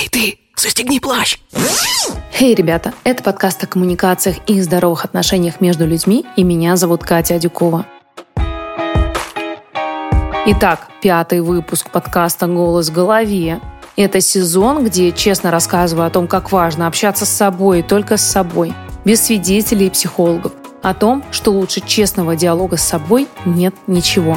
Эй, ты, застегни плащ! Эй, ребята, это подкаст о коммуникациях и здоровых отношениях между людьми, и меня зовут Катя Адюкова. Итак, 5-й выпуск подкаста «Голос в голове». Это сезон, где честно рассказываю о том, как важно общаться с собой и только с собой, без свидетелей и психологов, о том, что лучше честного диалога с собой нет ничего.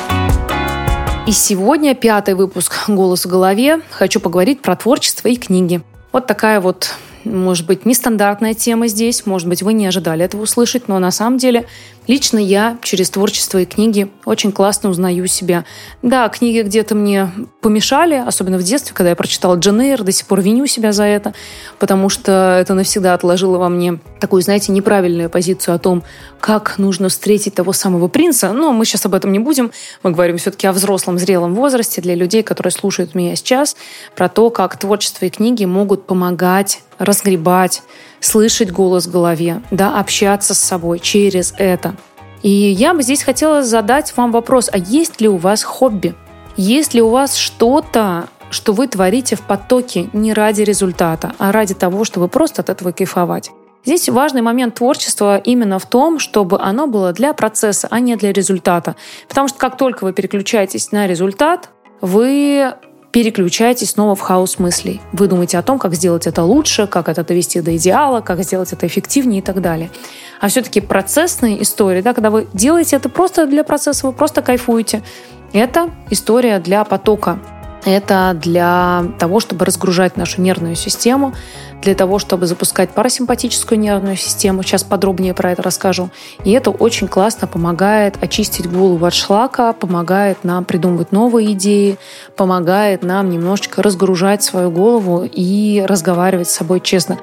И сегодня 5-й выпуск «Голос в голове». Хочу поговорить про творчество и книги. Вот такая вот, может быть, нестандартная тема здесь. Может быть, вы не ожидали этого услышать, но на самом деле лично я через творчество и книги очень классно узнаю себя. Да, книги где-то мне помешали, особенно в детстве, когда я прочитала Джейн Эйр, до сих пор виню себя за это, потому что это навсегда отложило во мне такую, знаете, неправильную позицию о том, как нужно встретить того самого принца. Но мы сейчас об этом не будем. Мы говорим все-таки о взрослом, зрелом возрасте для людей, которые слушают меня сейчас, про то, как творчество и книги могут помогать разгребать, слышать голос в голове, да, общаться с собой через это. И я бы здесь хотела задать вам вопрос, а есть ли у вас хобби? Есть ли у вас что-то, что вы творите в потоке не ради результата, а ради того, чтобы просто от этого кайфовать? Здесь важный момент творчества именно в том, чтобы оно было для процесса, а не для результата. Потому что как только вы переключаетесь на результат, вы переключаетесь снова в хаос мыслей. Вы думаете о том, как сделать это лучше, как это довести до идеала, как сделать это эффективнее и так далее. А все-таки процессные истории, да, когда вы делаете это просто для процесса, вы просто кайфуете, это история для потока. Это для того, чтобы разгружать нашу нервную систему, для того, чтобы запускать парасимпатическую нервную систему. Сейчас подробнее про это расскажу. И это очень классно помогает очистить голову от шлака, помогает нам придумывать новые идеи, помогает нам немножечко разгружать свою голову и разговаривать с собой честно.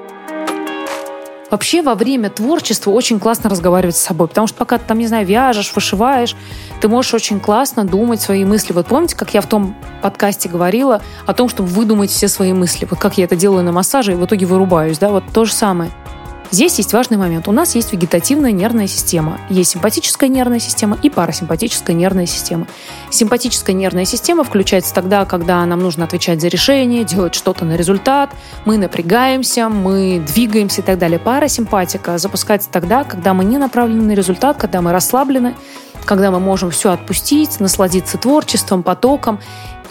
Вообще во время творчества очень классно разговаривать с собой, потому что пока ты там, не знаю, вяжешь, вышиваешь, ты можешь очень классно думать свои мысли. Вот помните, как я в том подкасте говорила о том, чтобы выдумать все свои мысли? Вот как я это делаю на массаже и в итоге вырубаюсь, да, вот то же самое. Здесь есть важный момент. У нас есть вегетативная нервная система. Есть симпатическая нервная система и парасимпатическая нервная система. Симпатическая нервная система включается тогда, когда нам нужно отвечать за решение, делать что-то на результат, мы напрягаемся, мы двигаемся и так далее. Парасимпатика запускается тогда, когда мы не направлены на результат, когда мы расслаблены, когда мы можем все отпустить, насладиться творчеством, потоком.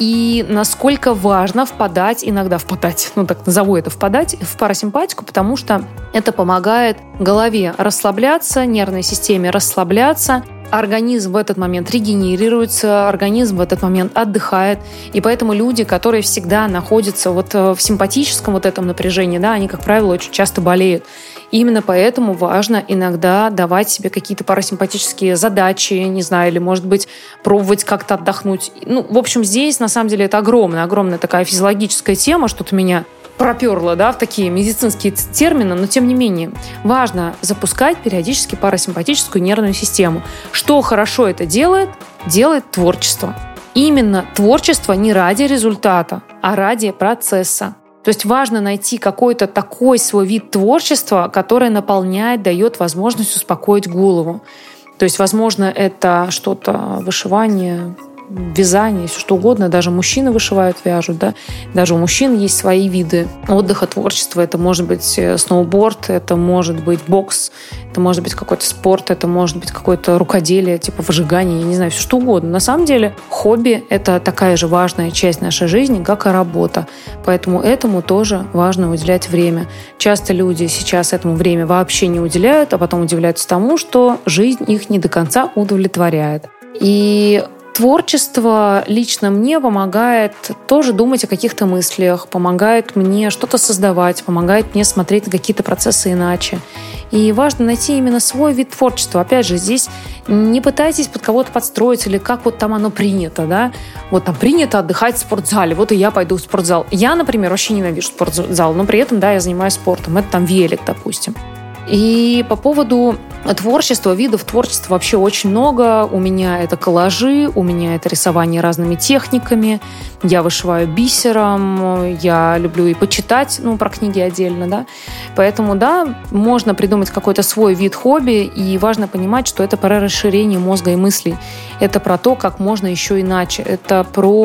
И насколько важно иногда впадать, так назову это, впадать в парасимпатику, потому что это помогает голове расслабляться, нервной системе расслабляться, организм в этот момент регенерируется, организм в этот момент отдыхает. И поэтому люди, которые всегда находятся в симпатическом этом напряжении, да, они, как правило, очень часто болеют. И именно поэтому важно иногда давать себе какие-то парасимпатические задачи, не знаю, или, может быть, пробовать как-то отдохнуть. В общем, здесь, на самом деле, это огромная такая физиологическая тема, что-то меня проперло, да, в такие медицинские термины, но тем не менее важно запускать периодически парасимпатическую нервную систему. Что хорошо это делает? Делает творчество. Именно творчество не ради результата, а ради процесса. То есть важно найти какой-то такой свой вид творчества, который наполняет, дает возможность успокоить голову. То есть, возможно, это что-то вышивание, вязание, все что угодно. Даже мужчины вышивают, вяжут, да. Даже у мужчин есть свои виды отдыха, творчества. Это может быть сноуборд, это может быть бокс, это может быть какой-то спорт, это может быть какое-то рукоделие, типа выжигание, я не знаю, все что угодно. На самом деле хобби — это такая же важная часть нашей жизни, как и работа. Поэтому этому тоже важно уделять время. Часто люди сейчас этому время вообще не уделяют, а потом удивляются тому, что жизнь их не до конца удовлетворяет. И творчество лично мне помогает тоже думать о каких-то мыслях, помогает мне что-то создавать, помогает мне смотреть на какие-то процессы иначе. И важно найти именно свой вид творчества. Опять же, здесь не пытайтесь под кого-то подстроиться или как там оно принято, да. Там принято отдыхать в спортзале, и я пойду в спортзал. Я, например, вообще ненавижу спортзал, но при этом, да, я занимаюсь спортом. Это там велик, допустим. И по поводу творчества, видов творчества вообще очень много. У меня это коллажи, у меня это рисование разными техниками. Я вышиваю бисером, я люблю и почитать, про книги отдельно, да. Поэтому, да, можно придумать какой-то свой вид хобби, и важно понимать, что это про расширение мозга и мыслей. Это про то, как можно еще иначе. Это про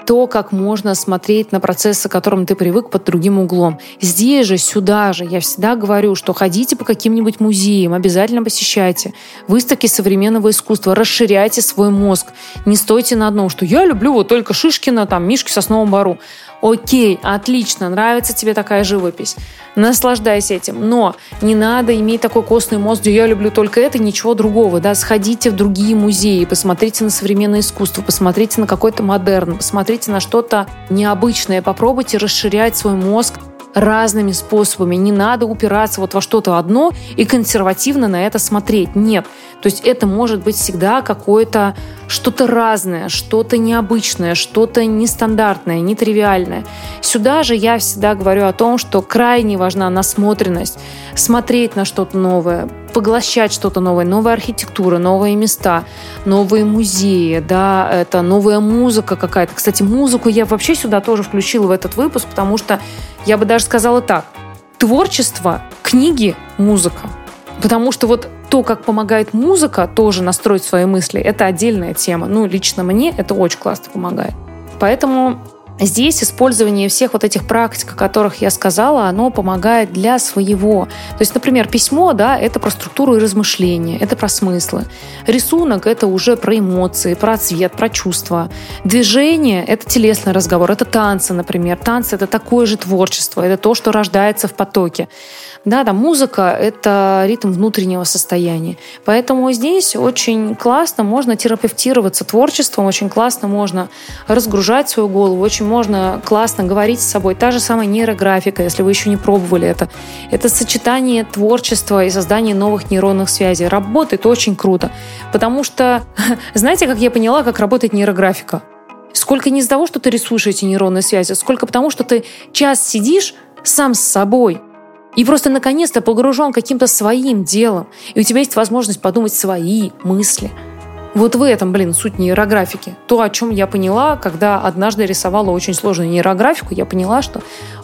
то, как можно смотреть на процессы, к которым ты привык, под другим углом. Здесь же, сюда же, я всегда говорю, что ходите по каким-нибудь музеям, обязательно посещайте выставки современного искусства, расширяйте свой мозг. Не стойте на одном, что я люблю вот только Шишкина, там, Мишки в Сосновом Бору. Окей, отлично, нравится тебе такая живопись. Наслаждайся этим. Но не надо иметь такой костный мозг, где я люблю только это, ничего другого. Да? Сходите в другие музеи, посмотрите на современное искусство, посмотрите на какой-то модерн, посмотрите на что-то необычное, попробуйте расширять свой мозг разными способами. Не надо упираться вот во что-то одно и консервативно на это смотреть. Нет. То есть это может быть всегда какое-то что-то разное, что-то необычное, что-то нестандартное, нетривиальное. Сюда же я всегда говорю о том, что крайне важна насмотренность, смотреть на что-то новое, поглощать что-то новое, новая архитектура, новые места, новые музеи, да, это новая музыка какая-то. Кстати, музыку я вообще сюда тоже включила в этот выпуск, потому что я бы даже сказала так: творчество, книги, музыка. Потому что вот то, как помогает музыка тоже настроить свои мысли, это отдельная тема. Ну, лично мне это очень классно помогает. Поэтому здесь использование всех вот этих практик, о которых я сказала, оно помогает для своего. То есть, например, письмо, да, это про структуру и размышления, это про смыслы. Рисунок — это уже про эмоции, про цвет, про чувства. Движение — это телесный разговор, это танцы, например. Танцы — это такое же творчество, это то, что рождается в потоке. Да, там музыка — это ритм внутреннего состояния. Поэтому здесь очень классно можно терапевтироваться творчеством, очень классно можно разгружать свою голову, очень можно классно говорить с собой. Та же самая нейрографика, если вы еще не пробовали это. Это сочетание творчества и создание новых нейронных связей. Работает очень круто. Потому что, знаете, как я поняла, как работает нейрографика? Сколько не из-за того, что ты рисуешь эти нейронные связи, сколько потому, что ты час сидишь сам с собой, и просто наконец-то погружен каким-то своим делом. И у тебя есть возможность подумать свои мысли. Вот в этом, суть нейрографики. То, о чем я поняла, когда однажды рисовала очень сложную нейрографику, я поняла, что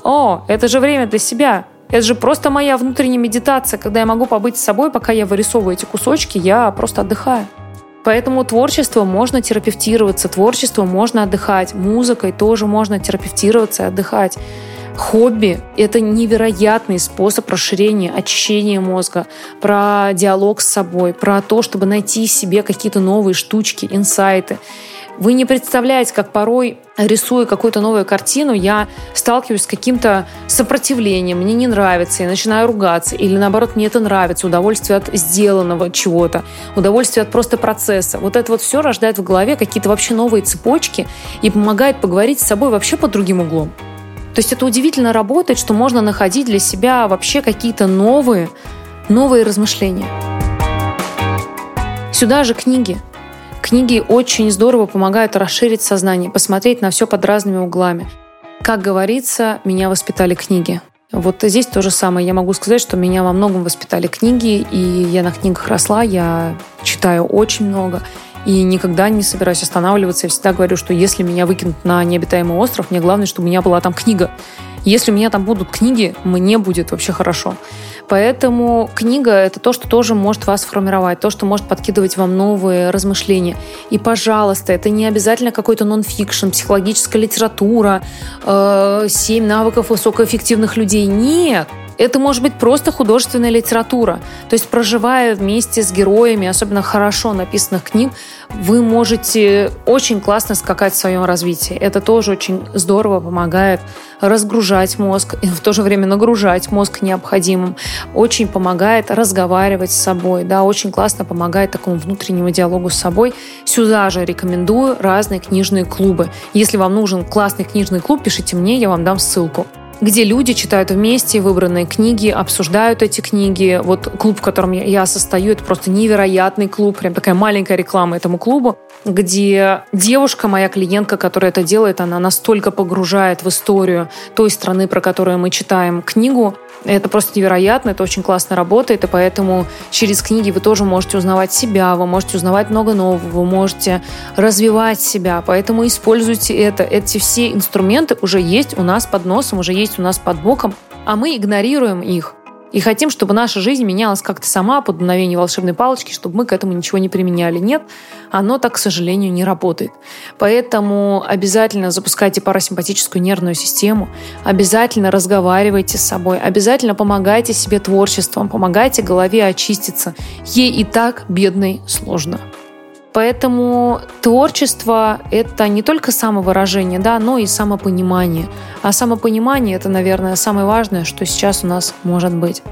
это же время для себя. Это же просто моя внутренняя медитация, когда я могу побыть с собой, пока я вырисовываю эти кусочки, я просто отдыхаю. Поэтому творчеством можно терапевтироваться, творчеством можно отдыхать, музыкой тоже можно терапевтироваться и отдыхать. Хобби — это невероятный способ расширения, очищения мозга, про диалог с собой, про то, чтобы найти в себе какие-то новые штучки, инсайты. Вы не представляете, как порой, рисуя какую-то новую картину, я сталкиваюсь с каким-то сопротивлением, мне не нравится, я начинаю ругаться, или наоборот, мне это нравится, удовольствие от сделанного чего-то, удовольствие от просто процесса. Вот это вот все рождает в голове какие-то вообще новые цепочки и помогает поговорить с собой вообще под другим углом. То есть это удивительно работает, что можно находить для себя вообще какие-то новые размышления. Сюда же книги. Книги очень здорово помогают расширить сознание, посмотреть на все под разными углами. Как говорится, меня воспитали книги. Вот здесь то же самое. Я могу сказать, что меня во многом воспитали книги, и я на книгах росла, я читаю очень много. И никогда не собираюсь останавливаться. Я всегда говорю, что если меня выкинут на необитаемый остров, мне главное, чтобы у меня была там книга. Если у меня там будут книги, мне будет вообще хорошо. Поэтому книга — это то, что тоже может вас формировать, то, что может подкидывать вам новые размышления. И, пожалуйста, это не обязательно какой-то нон-фикшн, психологическая литература, 7 навыков высокоэффективных людей. Нет! Это может быть просто художественная литература. То есть, проживая вместе с героями, особенно хорошо написанных книг, вы можете очень классно скакать в своем развитии. Это тоже очень здорово помогает разгружать мозг и в то же время нагружать мозг необходимым. Очень помогает разговаривать с собой. Да, очень классно помогает такому внутреннему диалогу с собой. Сюда же рекомендую разные книжные клубы. Если вам нужен классный книжный клуб, пишите мне, я вам дам ссылку, где люди читают вместе выбранные книги, обсуждают эти книги. Вот клуб, в котором я состою, это просто невероятный клуб, прям такая маленькая реклама этому клубу, где девушка, моя клиентка, которая это делает, она настолько погружает в историю той страны, про которую мы читаем книгу. Это просто невероятно, это очень классно работает, и поэтому через книги вы тоже можете узнавать себя, вы можете узнавать много нового, вы можете развивать себя, поэтому используйте это. Эти все инструменты уже есть у нас под носом, уже есть у нас под боком, а мы игнорируем их. И хотим, чтобы наша жизнь менялась как-то сама под дуновение волшебной палочки, чтобы мы к этому ничего не применяли. Нет, оно так, к сожалению, не работает. Поэтому обязательно запускайте парасимпатическую нервную систему, обязательно разговаривайте с собой, обязательно помогайте себе творчеством, помогайте голове очиститься. Ей и так, бедной, сложно. Поэтому творчество — это не только самовыражение, да, но и самопонимание. А самопонимание — это, наверное, самое важное, что сейчас у нас может быть.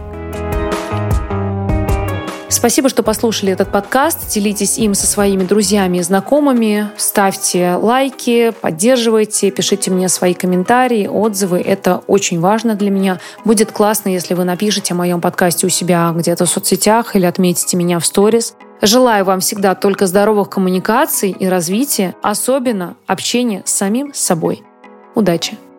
Спасибо, что послушали этот подкаст. Делитесь им со своими друзьями и знакомыми. Ставьте лайки, поддерживайте, пишите мне свои комментарии, отзывы. Это очень важно для меня. Будет классно, если вы напишите о моем подкасте у себя где-то в соцсетях или отметите меня в сторис. Желаю вам всегда только здоровых коммуникаций и развития, особенно общения с самим собой. Удачи!